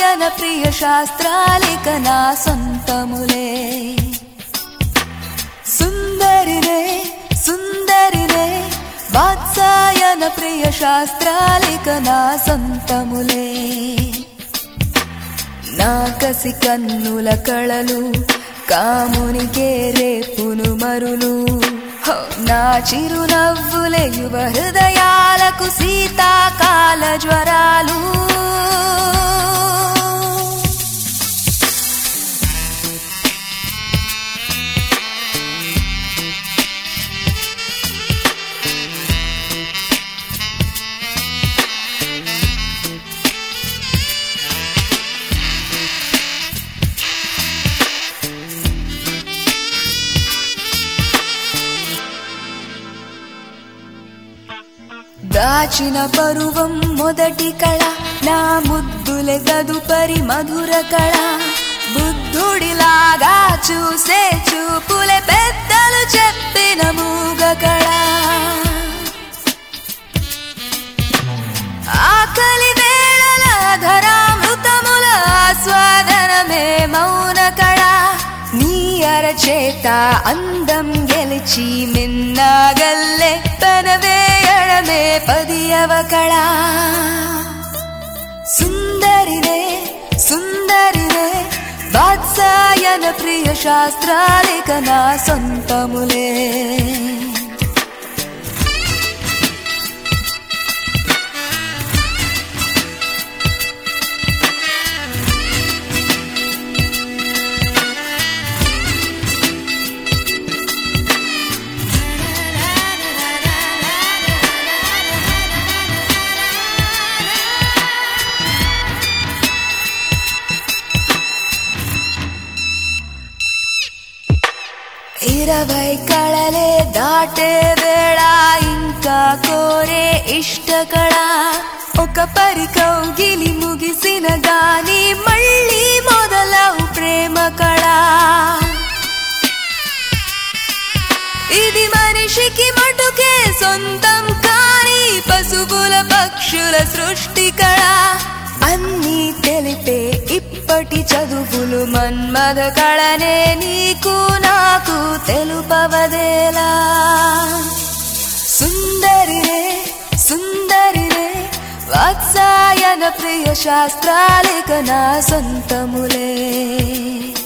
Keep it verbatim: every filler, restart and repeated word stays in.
వాత్సాయన ప్రియ శాస్త్రాలిక నా సొంతములే సుందరినే సుందరినే వాత్సాయన ప్రియ శాస్త్రాలిక నా సొంతములే నా కసి కన్నుల కళలు కామునికే రేపును మరులు నా చిరునవ్వులే యువ హృదయాలకు శీతాకాల జ్వరాలు దాచిన పరువం మొదటి కళ నా ముద్దులే తదుపరి మధుర కళ బుద్ధుడిలాగా చూసే చూపులే పెద్దలు చెప్పిన మూగ కళ ఆకలి వేళల ధరామృతముల ఆస్వాదనమే మౌన కళ నీ అరచేత అందం గెలిచి మిన్నాగల్లే తనవేయడమే పదియవ కళ సుందరినే సుందరినే వాత్సాయన ప్రియ శాస్త్రాలిక నా సొంతములే ఇరవై కళలే దాటే వేళ ఇంకా కోరే ఇష్ట కళ ఒక పరికౌగిలి ముగిసిన గాని మళ్ళీ మొదలవు ప్రేమ కళ ఇది మనిషికి మటుకే సొంతం కాని పశువుల పక్షుల సృష్టి కళ అన్నీ తెలిపే ఇప్పటి చదువులు మన్మథ కళనే నీకు నాకు తెలుపవదేలా సుందరినే సుందరినే వాత్సాయన ప్రియ శాస్త్రాలిక నా సొంతములే